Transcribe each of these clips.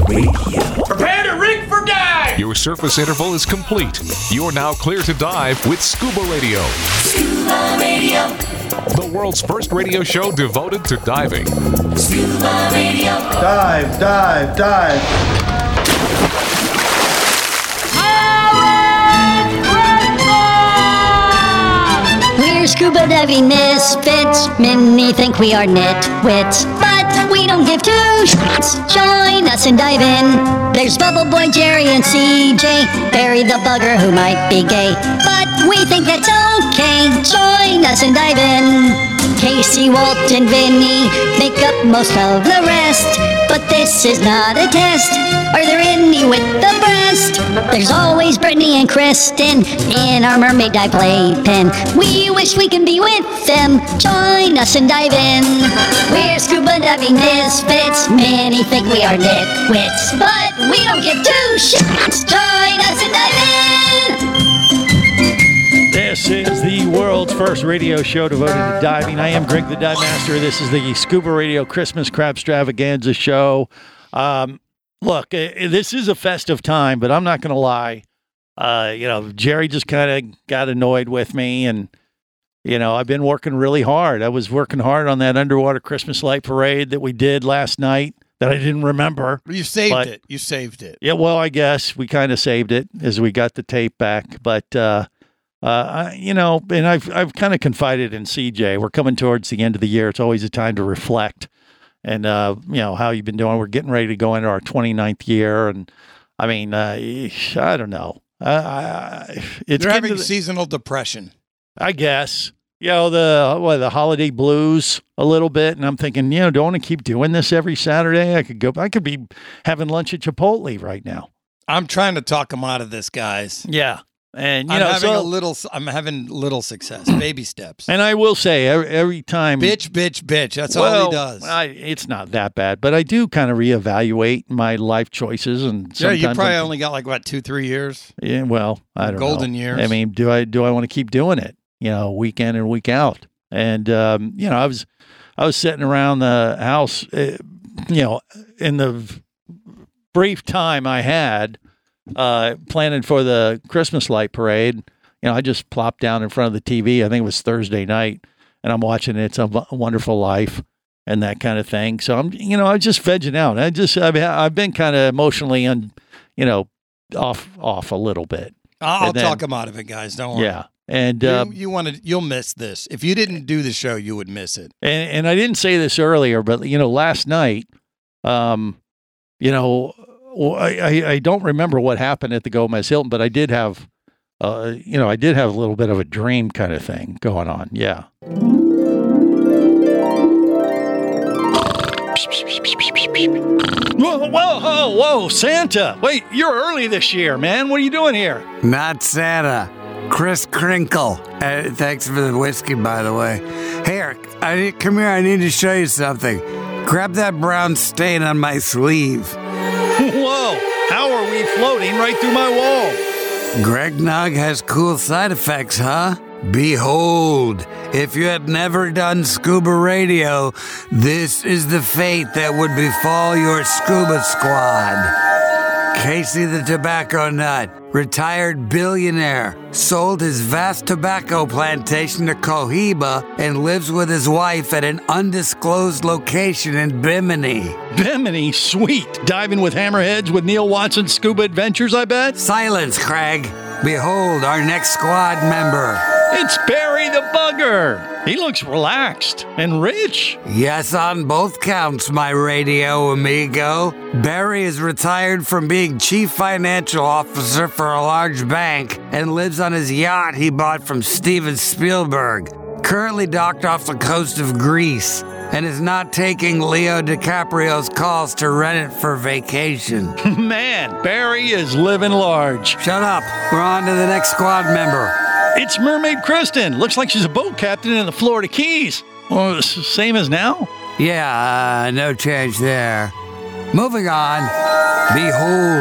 Radio. Prepare to rig for dive! Your surface interval is complete. You're now clear to dive with Scuba Radio. Scuba Radio. The world's first radio show devoted to diving. Scuba Radio. Dive, dive, dive. We're scuba diving misfits. Many think we are nitwits, but we don't give two shits. Join us and dive in. There's Bubble Boy, Jerry, and CJ. Barry the bugger who might be gay, but we think that's okay. Join us and dive in. Casey, Walt, and Vinny make up most of the rest, but this is not a test. Are there any with the breast? There's always Brittany and Kristen in our mermaid dive playpen. We wish we can be with them. Join us and dive in. We're scuba diving misfits. Many think we are nitwits, but we don't give two shits. Join us and dive in. This is the world's first radio show devoted to diving. I am Greg the Dive Master. This is the Scuba Radio Christmas Crab Stravaganza show. Look, this is a festive time, but I'm not going to lie. Jerry just kind of got annoyed with me, and, I've been working really hard. I was working hard on that underwater Christmas light parade that we did last night that I didn't remember. You saved it. You saved it. Yeah, well, I guess we kind of saved it as we got the tape back, but... and I've kind of confided in CJ. We're coming towards the end of the year. It's always a time to reflect and, how you've been doing. We're getting ready to go into our 29th year. And I mean, I don't know. You're having seasonal depression. I guess, the holiday blues a little bit. And I'm thinking, do I want to keep doing this every Saturday? I could be having lunch at Chipotle right now. I'm trying to talk him out of this, guys. Yeah. And I'm having little success, baby steps. And I will say every time, bitch. That's all he does. It's not that bad, but I do kind of reevaluate my life choices, and sometimes you probably only got 2-3 years. Yeah, well, I don't know. Golden years. I mean, do I want to keep doing it? Week in and week out. And I was sitting around the house, in the brief time I had. Planning for the Christmas light parade, I just plopped down in front of the TV. I think it was Thursday night, and I'm watching It's a Wonderful Life and that kind of thing. So I'm just vegging out. I've been kind of emotionally off a little bit. I'll talk him out of it, guys. Don't worry. Yeah. And you'll miss this. If you didn't do the show, you would miss it. And I didn't say this earlier, but last night, I don't remember what happened at the Gomez Hilton, but I did have, a little bit of a dream kind of thing going on. Yeah. Whoa, Santa. Wait, you're early this year, man. What are you doing here? Not Santa. Chris Crinkle. Thanks for the whiskey, by the way. Here, come here. I need to show you something. Grab that brown stain on my sleeve. Whoa, how are we floating right through my wall? Greg Nog has cool side effects, huh? Behold, if you had never done scuba radio, this is the fate that would befall your scuba squad. Casey the Tobacco Nut, retired billionaire, sold his vast tobacco plantation to Cohiba and lives with his wife at an undisclosed location in Bimini. Bimini? Sweet. Diving with hammerheads with Neil Watson Scuba Adventures, I bet? Silence, Craig. Behold our next squad member. It's Barry the Bugger. He looks relaxed and rich. Yes, on both counts, my radio amigo. Barry is retired from being chief financial officer for a large bank and lives on his yacht he bought from Steven Spielberg, currently docked off the coast of Greece, and is not taking Leo DiCaprio's calls to rent it for vacation. Man, Barry is living large. Shut up. We're on to the next squad member. It's Mermaid Kristen. Looks like she's a boat captain in the Florida Keys. Well, same as now? Yeah, no change there. Moving on. Behold,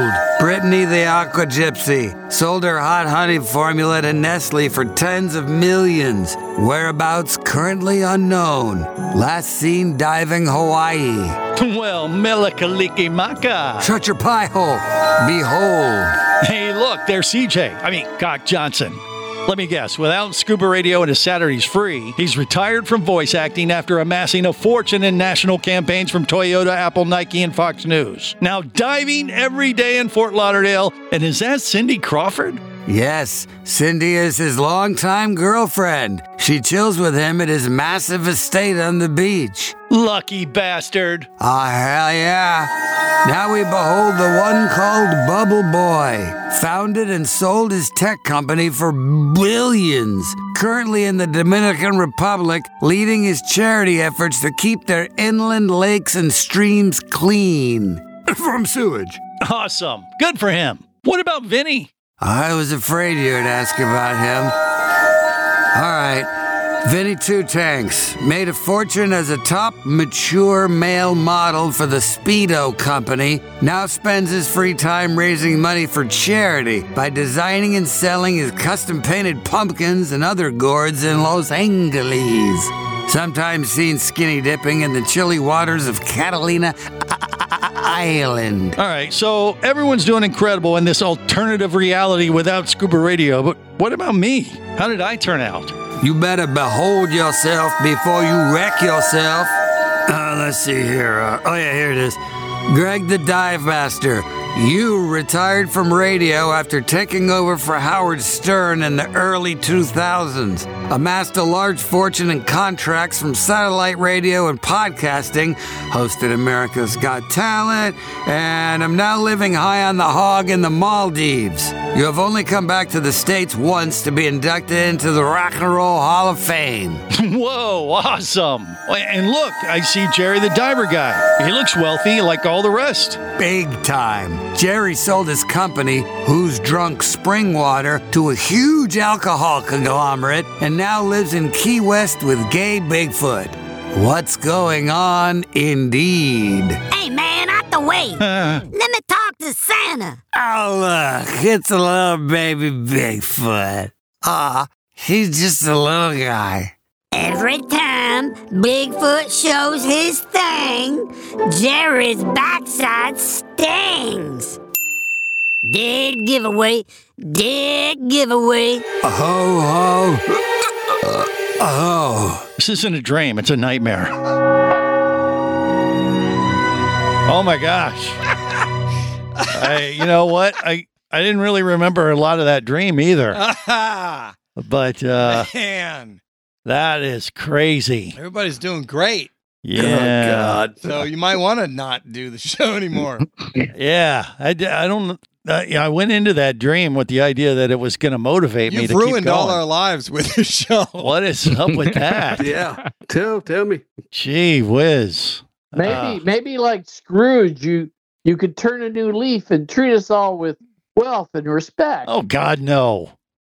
Brittany the Aqua Gypsy sold her hot honey formula to Nestle for tens of millions. Whereabouts currently unknown. Last seen diving Hawaii. Well, Melikaliki Maka. Shut your pie hole. Behold. Hey, look, there's Cock Johnson. Let me guess, without Scuba Radio and his Saturdays Free, he's retired from voice acting after amassing a fortune in national campaigns from Toyota, Apple, Nike, and Fox News. Now diving every day in Fort Lauderdale, and is that Cindy Crawford? Yes, Cindy is his longtime girlfriend. She chills with him at his massive estate on the beach. Lucky bastard. Ah, hell yeah. Now we behold the one called Bubble Boy. Founded and sold his tech company for billions. Currently in the Dominican Republic, leading his charity efforts to keep their inland lakes and streams clean from sewage. Awesome. Good for him. What about Vinny? I was afraid you'd ask about him. All right. Vinny Two Tanks made a fortune as a top mature male model for the Speedo Company. Now spends his free time raising money for charity by designing and selling his custom-painted pumpkins and other gourds in Los Angeles. Sometimes seen skinny dipping in the chilly waters of Catalina Island. All right, so everyone's doing incredible in this alternative reality without Scuba Radio, but what about me? How did I turn out? You better behold yourself before you wreck yourself. Let's see here. Here it is. Greg the Dive Master. You retired from radio after taking over for Howard Stern in the early 2000s. Amassed a large fortune in contracts from satellite radio and podcasting. Hosted America's Got Talent. And I'm now living high on the hog in the Maldives. You have only come back to the States once to be inducted into the Rock and Roll Hall of Fame. Whoa, awesome. And look, I see Jerry the Diver Guy. He looks wealthy like all the rest. Big time. Jerry sold his company, Who's Drunk Spring Water, to a huge alcohol conglomerate and now lives in Key West with gay Bigfoot. What's going on, indeed? Hey, man, out the way. Let me talk to Santa. Oh, look, it's a little baby Bigfoot. He's just a little guy. Every time Bigfoot shows his thing, Jerry's backside stings. Dead giveaway. Oh. This isn't a dream, it's a nightmare. Oh my gosh. You know what? I didn't really remember a lot of that dream either. But Man, that is crazy. everybody's doing great. Yeah. God. So you might want to not do the show anymore. Yeah. I don't. I went into that dream with the idea that it was going to motivate me You've to keep ruined going. all our lives with the show. What is up with that? Yeah. Tell me. Gee whiz. Maybe like Scrooge, you could turn a new leaf and treat us all with wealth and respect. Oh God, no.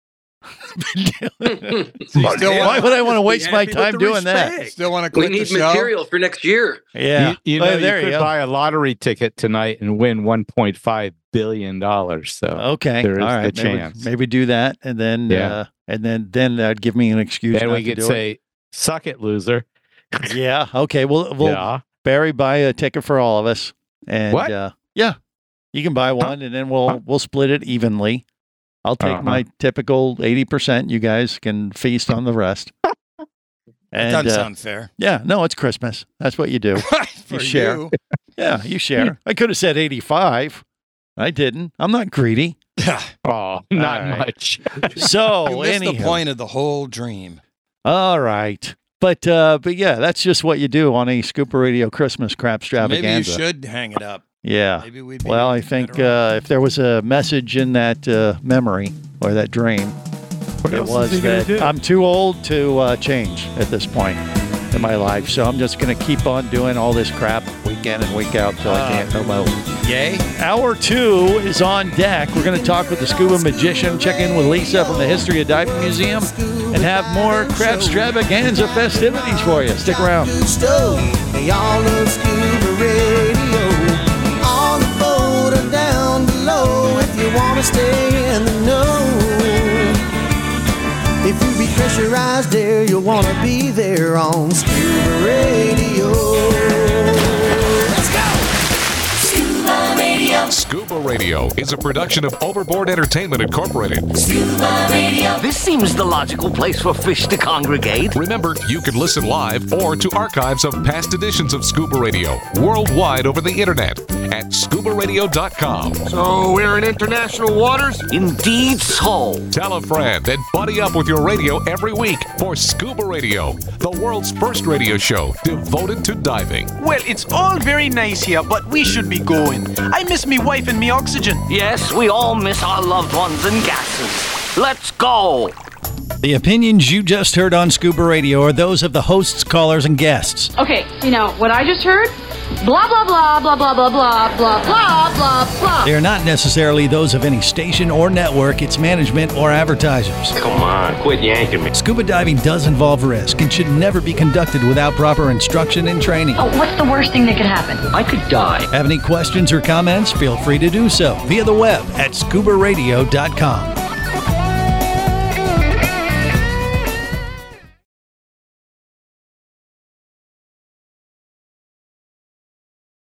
Why would I want to waste my time doing that? Still want to We quit need the show? material for next year. Yeah. You know, Well, you there could go. buy a lottery ticket tonight and win $1.5 billion. So Okay. there is All right. the chance. Maybe do that, and then then that'd give me an excuse. Then not we to could do say, "Suck it, loser." it. "Yeah, okay." We'll Yeah. Barry buy a ticket for all of us, and What? yeah, you can buy one, and then we'll split it evenly. I'll take my typical 80%. You guys can feast on the rest. And Doesn't sound fair. yeah, no, it's Christmas. That's what you do. For You share. you. Yeah, you share. I could have said 85. I didn't. I'm not greedy. Oh, not All right. much. So You missed the anyhow. point of the whole dream. All right. But yeah, that's just what you do on a Scuba Radio Christmas crap Maybe you extravaganza. should hang it up. Yeah. Maybe we'd be Well, I think if there was a message in that memory or that dream, What it else was is he gonna that do? I'm too old to change at this point in my life. So I'm just going to keep on doing all this crap week in and week out till I can't no more. Yay. Hour 2 is on deck. We're going to talk with the scuba magician, check in with Lisa from the History of Diving Museum, and have more crab extravaganza festivities for you. Stick around. They all love Scuba Radio. On the boat or down below. Scuba Radio is a production of Overboard Entertainment Incorporated. Scuba Radio. This seems the logical place for fish to congregate. Remember, you can listen live or to archives of past editions of Scuba Radio worldwide over the internet at scubaradio.com. So we're in international waters? Indeed so. Tell a friend and buddy up with your radio every week for Scuba Radio, the world's first radio show devoted to diving. Well, it's all very nice here, but we should be going. I miss me wife and me oxygen. Yes, we all miss our loved ones and gases. Let's go. The opinions you just heard on Scuba Radio are those of the hosts, callers, and guests. Okay, you know what I just heard? Blah, blah, blah, blah, blah, blah, blah, blah, blah, blah, blah. They are not necessarily those of any station or network, its management, or advertisers. Come on, quit yanking me. Scuba diving does involve risk and should never be conducted without proper instruction and training. Oh, what's the worst thing that could happen? I could die. Have any questions or comments? Feel free to do so via the web at scubaradio.com.